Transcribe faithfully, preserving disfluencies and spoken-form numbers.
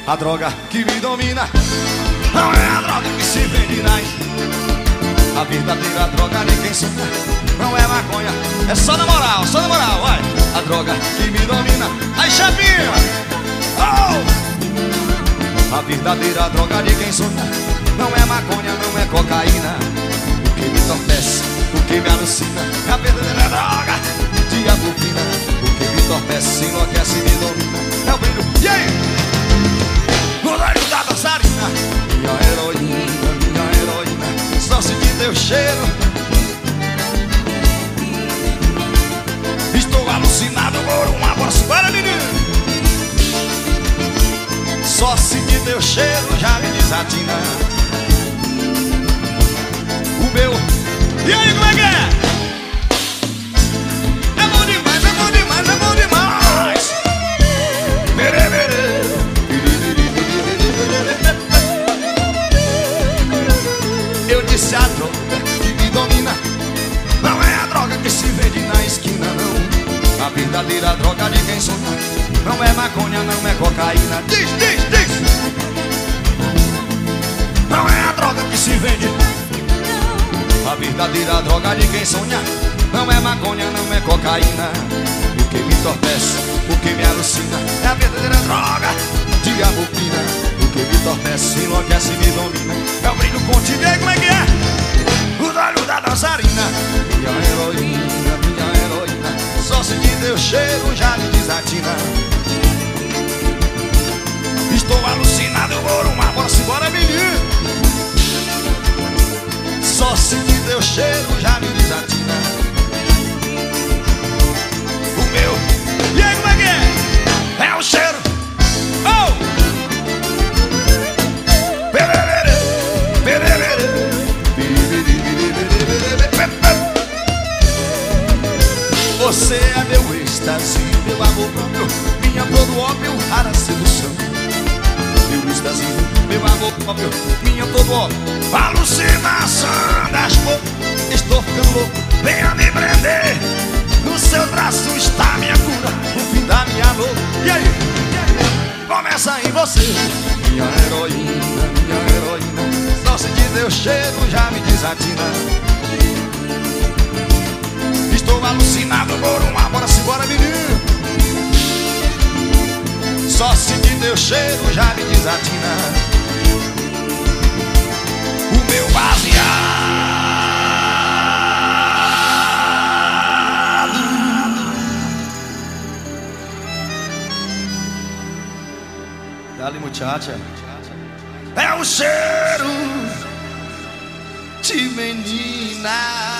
A droga que me domina não é a droga que se vende na esquina. A verdadeira droga de quem sonha não é maconha, é só na moral, só na moral, vai. A droga que me domina, aí chapinha, oh! A verdadeira droga de quem sonha não é maconha, não é cocaína. O que me entorpece, o que me alucina é a verdadeira droga de atropina. O que me entorpece, enlouquece e me domina é o brilho, yeah! No olho da dançarina, minha heroína, minha heroína, só senti teu cheiro. Estou alucinado por uma voz. Para, menino! Só senti teu cheiro já me desatina. O meu... E aí, como é que é? É bom demais, é bom demais, é bom demais. Mere, mere. Eu disse a droga que me domina não é a droga que se vende na esquina, não. A verdadeira droga de quem sonha não é maconha, não é cocaína. Diz, diz, diz. Não é a droga que se vende. A verdadeira droga de quem sonha não é maconha, não é cocaína. O que me entorpece, o que me alucina é a verdadeira droga de abobina. O que me entorpece, enlouquece e me domina é o brilho contigo. E aí, como é que é? Os olhos da dançarina, minha heroína, minha heroína, só senti teu cheiro já me desatina. Estou alucinado por uma voz. Bora, menino! Só senti teu cheiro já me desatina. O meu... E aí, como é que é? É o cheiro. Oh! Pererere, pererere. Você é meu êxtase, meu amor próprio, minha flor do ópio, rara sedução. Meu êxtase, meu amor próprio, minha flor do ópio, alucinação das cores. Estou ficando louco, venha me prender. No seu braço está minha cura, o fim da minha dor. E aí? Começa em você, minha heroína, minha heroína, só senti teu cheiro já me desatina. Estou alucinado por uma... Bora, simbora, menino. Só senti teu cheiro já me desatina. O meu baseado. Dale, muchacha. É o cheiro de menina.